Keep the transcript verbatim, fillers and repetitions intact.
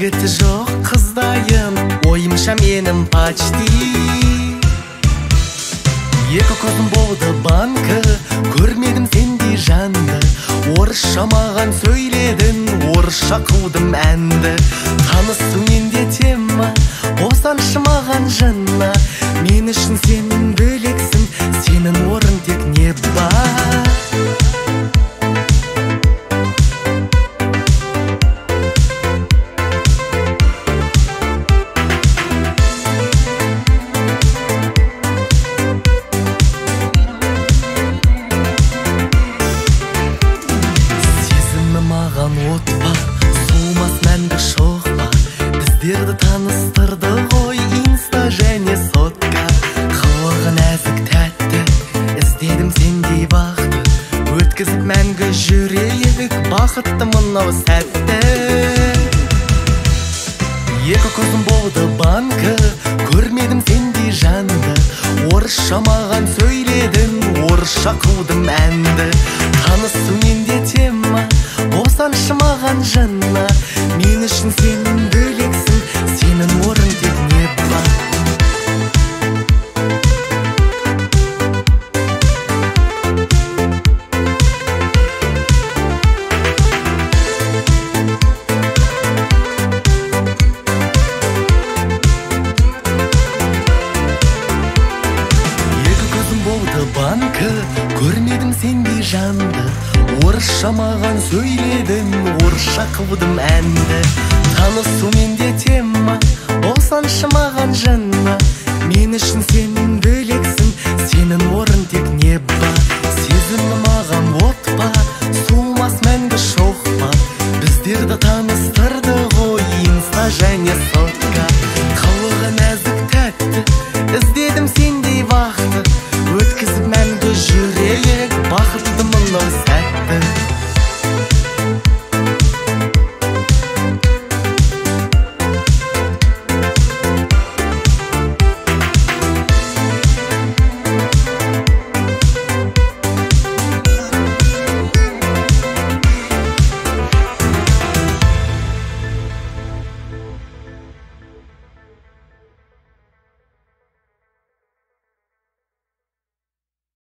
жігіті жоқ қыздайын, ойымша менің почти. Екі көзім болды банкі, көрмедім сендей жанды. Орысша маған сөйледің, орысша қылдым әнді. Танысу менде тема, қосаншы маған жынна. Мен үшін сен бөлексің, сенің орын тек не бар. Маған от па, суымас мәңгі шоқ па. Біздерді таныстырды ғой инста және сотка. Қылығы нәзік тәтті, іздедім сендей бақты. Өткізіп мәңгі жүрейік, бақытты мынау сәтті. Екі көзім болды банкі, көрмедім сендей жанды. Орысша маған сөйледің, орысша қылдым әнді. Танысу менде тема, босаншы маған жынна. Мен үшін сен бөлексің, сенің орын тек не бар. Екі көзім болды банкі, көрмедім сендей жанды. Орысша маған сөйледің, орысша қылдым әнді. Танысу менде тема, болсаншы маған жынна. Мен үшін сен бөлексің, сенің орын тек не бар. Сезімі маған от па, суымас мәңгі шоқ па. Біздерді танысты